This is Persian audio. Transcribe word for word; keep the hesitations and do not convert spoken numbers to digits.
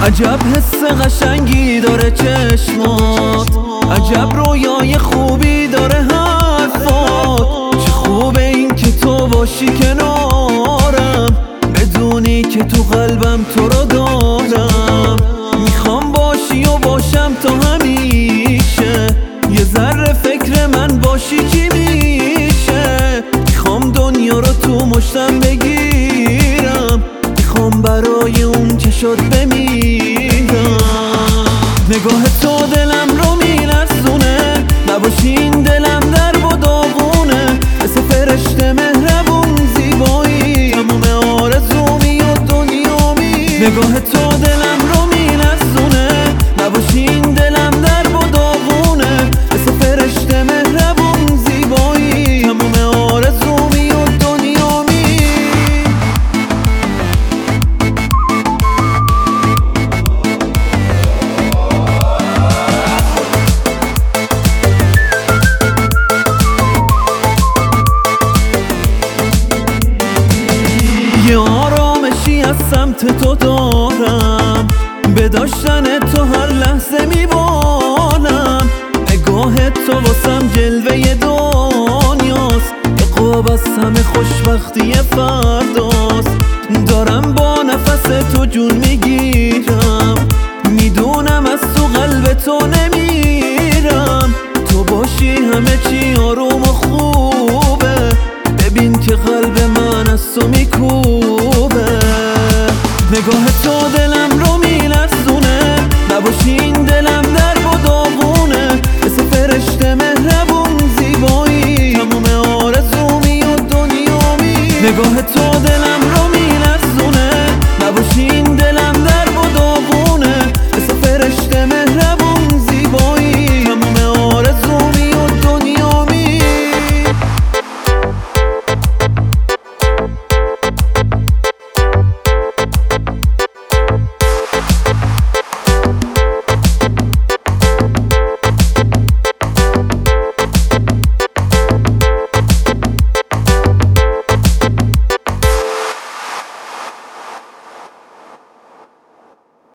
عجب حس قشنگی داره چشمات، عجب رویای خوبی داره حرفات. چه خوبه این که تو باشی کنارم، بدونی که تو قلبم تو رو دارم. میخوام باشی و باشم تا همیشه، یه ذره فکر من باشی چی میشه. میخوام دنیا رو تو مشتم بگیرم، میخوام برای اون که شد بمیرم. نگاه تو دلم رو میلرزونه، نباشی این دلم در و داغونه. مثل فرشته مهربون زیبایی، تموم آرزومی و دنیامی. نگاه تو دلم رو میلرزونه، نباشی این دلم در و داغونه. مثل فرشته مهربون زیبایی، تموم آرزومی و دنیامی. یه آرامشی از سمت تو دارم، به داشتن تو هر لحظه میبالم. نگاه تو واسم جلوه دنیاست، عقاب از همه خوشبختی فرداست. دارم با نفس تو جون میگیرم، میدونم از تو قلب تو نمیرم. تو باشی همه چی آروم و خوبه، ببین که قلب من از تو میکوبه. نگاه تو دلم رو میلرزونه، نباشی این دلم در و داغونه. مثل فرشته مهربون زیبایی، تموم آرزومی و دنیامی. نگاه تو دلم رو